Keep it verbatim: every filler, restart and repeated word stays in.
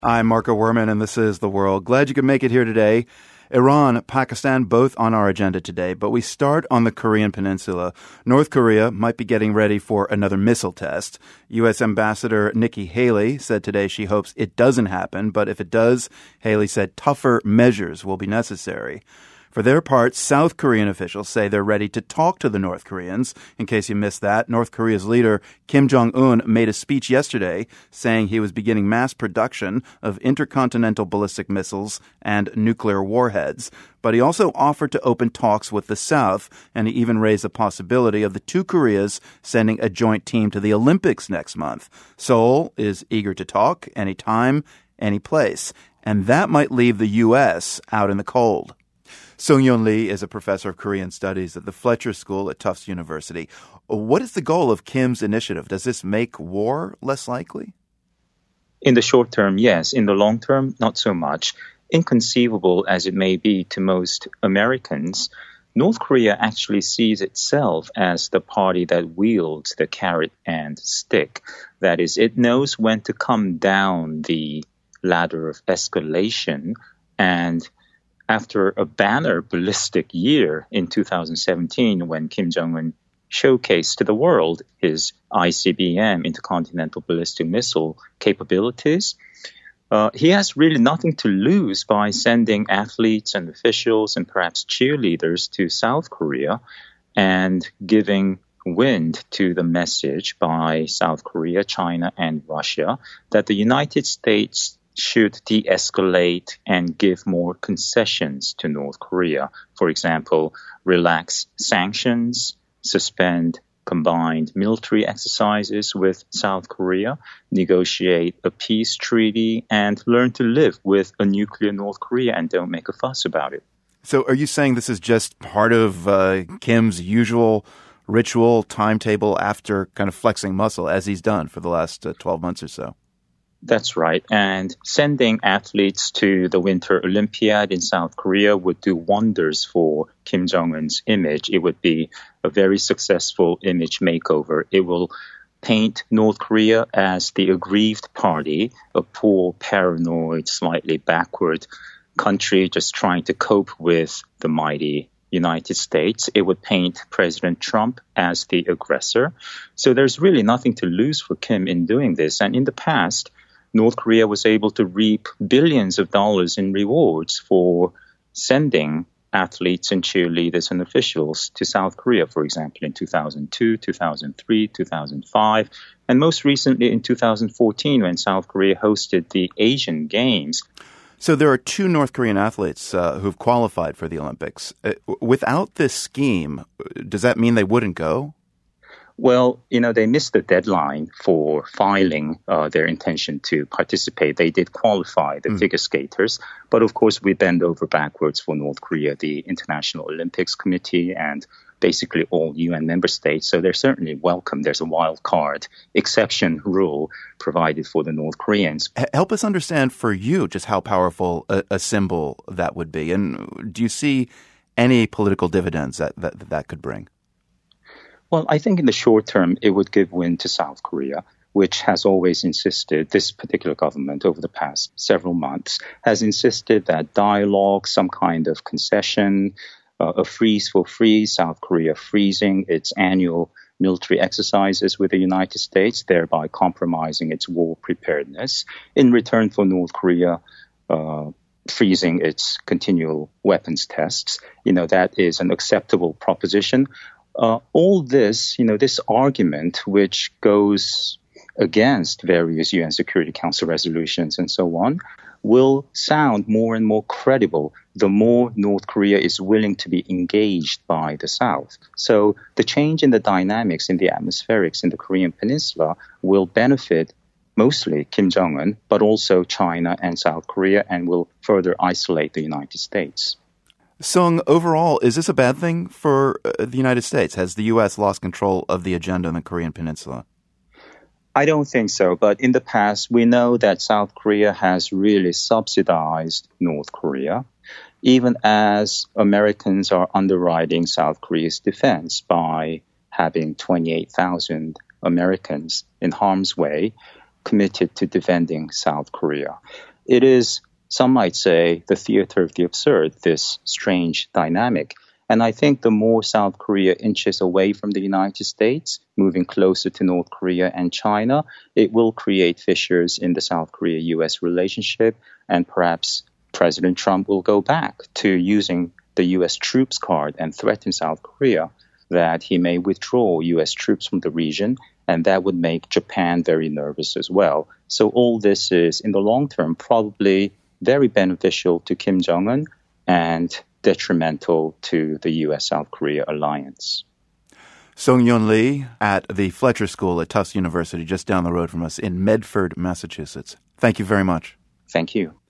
I'm Marco Werman, and this is The World. Glad you could make it here today. Iran, Pakistan, both on our agenda today, but we start on the Korean Peninsula. North Korea might be getting ready for another missile test. U S. Ambassador Nikki Haley said today she hopes it doesn't happen, but if it does, Haley said tougher measures will be necessary. For their part, South Korean officials say they're ready to talk to the North Koreans. In case you missed that, North Korea's leader, Kim Jong-un, made a speech yesterday saying he was beginning mass production of intercontinental ballistic missiles and nuclear warheads. But he also offered to open talks with the South, and he even raised the possibility of the two Koreas sending a joint team to the Olympics next month. Seoul is eager to talk anytime, any place. And that might leave the U S out in the cold. Sung-Yeon Lee is a professor of Korean studies at the Fletcher School at Tufts University. What is the goal of Kim's initiative? Does this make war less likely? In the short term, yes. In the long term, not so much. Inconceivable as it may be to most Americans, North Korea actually sees itself as the party that wields the carrot and stick. That is, it knows when to come down the ladder of escalation, and after a banner ballistic year in two thousand seventeen, when Kim Jong-un showcased to the world his I C B M, intercontinental ballistic missile capabilities, uh, he has really nothing to lose by sending athletes and officials and perhaps cheerleaders to South Korea and giving wind to the message by South Korea, China, and Russia that the United States should de-escalate and give more concessions to North Korea. For example, relax sanctions, suspend combined military exercises with South Korea, negotiate a peace treaty, and learn to live with a nuclear North Korea and don't make a fuss about it. So are you saying this is just part of uh, Kim's usual ritual timetable after kind of flexing muscle, as he's done for the last uh, twelve months or so? That's right. And sending athletes to the Winter Olympiad in South Korea would do wonders for Kim Jong-un's image. It would be a very successful image makeover. It will paint North Korea as the aggrieved party, a poor, paranoid, slightly backward country just trying to cope with the mighty United States. It would paint President Trump as the aggressor. So there's really nothing to lose for Kim in doing this. And in the past, North Korea was able to reap billions of dollars in rewards for sending athletes and cheerleaders and officials to South Korea, for example, in two thousand two, two thousand three, two thousand five, and most recently in two thousand fourteen when South Korea hosted the Asian Games. So there are two North Korean athletes uh, who've qualified for the Olympics. Uh, without this scheme, does that mean they wouldn't go? Well, you know, they missed the deadline for filing uh, their intention to participate. They did qualify, the mm. figure skaters. But of course, we bend over backwards for North Korea, the International Olympics Committee, and basically all U N member states. So they're certainly welcome. There's a wild card exception rule provided for the North Koreans. Help us understand for you just how powerful a, a symbol that would be. And do you see any political dividends that that, that could bring? Well, I think in the short term, it would give wind to South Korea, which has always insisted, this particular government over the past several months, has insisted that dialogue, some kind of concession, uh, a freeze for freeze, South Korea freezing its annual military exercises with the United States, thereby compromising its war preparedness, in return for North Korea uh, freezing its continual weapons tests. You know, that is an acceptable proposition. Uh, all this, you know, this argument, which goes against various U N Security Council resolutions and so on, will sound more and more credible the more North Korea is willing to be engaged by the South. So the change in the dynamics in the atmospherics in the Korean Peninsula will benefit mostly Kim Jong-un, but also China and South Korea, and will further isolate the United States. Sung, overall, is this a bad thing for uh, the United States? Has the U S lost control of the agenda in the Korean Peninsula? I don't think so. But in the past, we know that South Korea has really subsidized North Korea, even as Americans are underwriting South Korea's defense by having twenty-eight thousand Americans in harm's way committed to defending South Korea. It is, some might say, the theater of the absurd, this strange dynamic. And I think the more South Korea inches away from the United States, moving closer to North Korea and China, it will create fissures in the South Korea-U S relationship, and perhaps President Trump will go back to using the U S troops card and threaten South Korea that he may withdraw U S troops from the region, and that would make Japan very nervous as well. So all this is, in the long term, probably very beneficial to Kim Jong-un and detrimental to the U S South Korea alliance. Sung-Yun Lee at the Fletcher School at Tufts University, just down the road from us in Medford, Massachusetts. Thank you very much. Thank you.